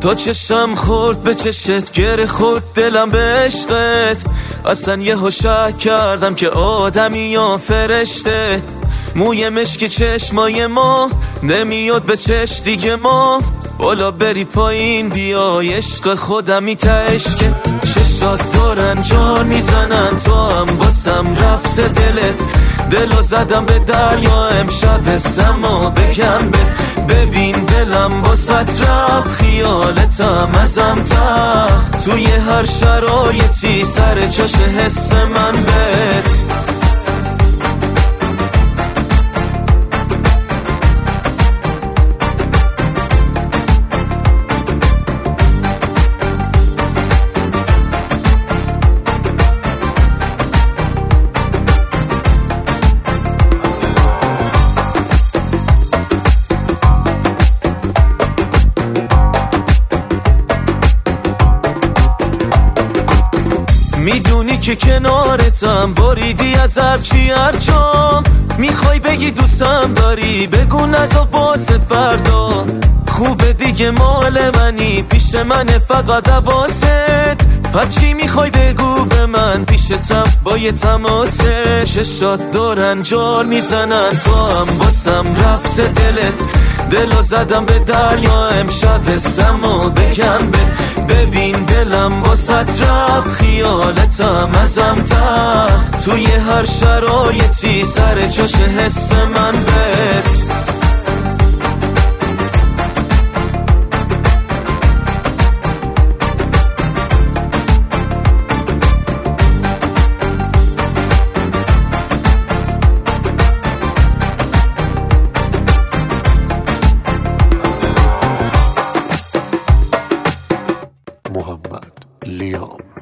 تا چشم خورد به چشت گره خورد دلم به عشقت. اصلا یهو شک کردم که آدمی یا فرشته. موی مشکی چشمای ما نمیاد به چش دیگه ما. بالا بری پایین بیای عشق خودمی تهش که چشات دارن جان میزنن تو هم باسم رفته دلت. دلو زدم به دریا امشب سما بگم ببین دلم باست رفت خیالتم ازم تخت. توی هر شرایطی سر جاش حس من بهت. میدونی که کنارتم باریدی از هرچی هرجام. میخوای بگی دوستم داری بگو نزا واسه فردا. خوبه دیگه مال منی پیش من فقط حواست. پس چی میخوای بگو به من پیشتم با یه تماسه. چشات دارن جار میزنن تو هم باسم رفته دلت. دلو زدم به دریا امشب سما بگم ببین دلم باست رفت خیالتم ازم تخت. توی هر شرایطی سر جاش حس من بهت. محمد لیام